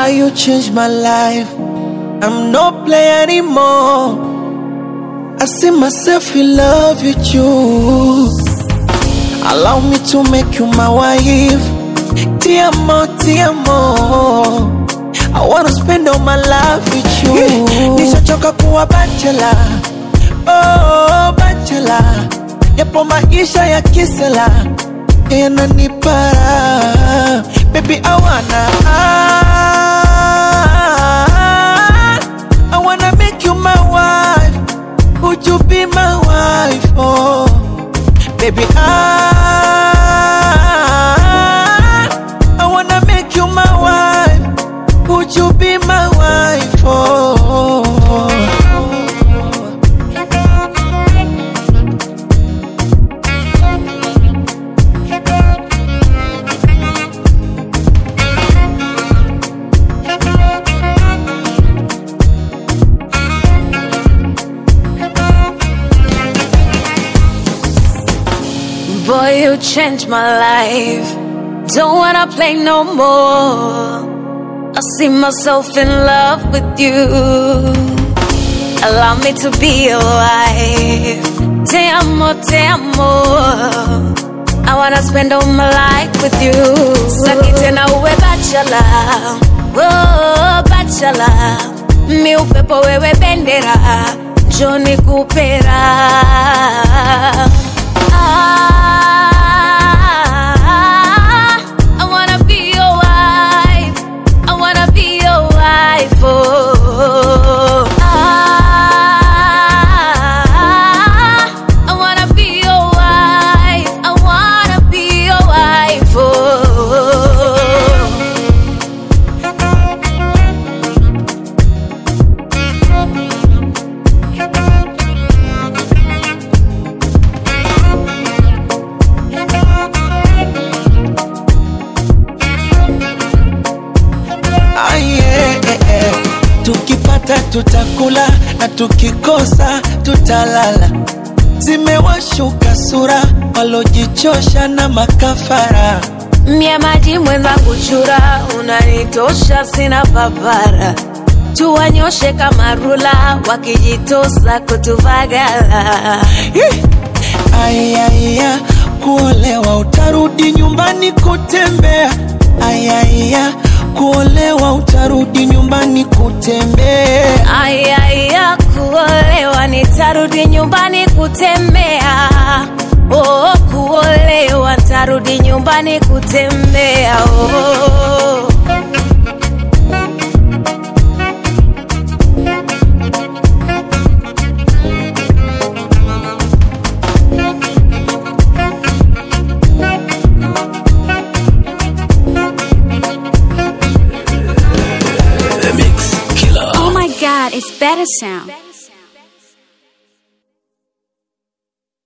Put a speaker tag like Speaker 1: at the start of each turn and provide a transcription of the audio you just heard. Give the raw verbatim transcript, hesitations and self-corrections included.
Speaker 1: Boy, you changed my life. I'm no player anymore. I see myself in love with you. Allow me to make you my wife. Ti amo, ti amo. I wanna spend all my life with you. Nishachoka kuwa bachelor. Oh, bachelor. Yapo maisha ya kisela yananipara. Baby, I wanna I wanna make you my wife. Would you be my wife? Oh, baby, I I wanna make you my wife. Would you be my wife? Oh,
Speaker 2: boy, you changed my life. Don't wanna play no more. I see myself in love with you. Allow me to be your wife. Te amo, te amo. I wanna spend all my life with you. Saki tena uwe bachelor. Oh, bachelor. Mi upepo wewe bendera. Joni kupera. Ah, I wanna be your wife. I wanna be your wife. Oh, ah, I wanna be your wife. I wanna be your wife. Oh.
Speaker 1: Tukipata tutakula na tukikosa tutalala. Zimewashuka sura walojichosha na makafara.
Speaker 2: Mie maji mwenzangu chura, unanitosha sina papara. Tuwanyoshe kama rula, wakijitosa kutuvagala.
Speaker 1: Ayaya, kuolewa utarudi nyumbani kutembea. Ayaya, kuolewa utarudi nyumbani kutembea.
Speaker 2: Ayaya, kuolewa nitarudi nyumbani kutembea. Oh, kuolewa nitarudi nyumbani kutembea. Oh.
Speaker 3: God, it's better sound.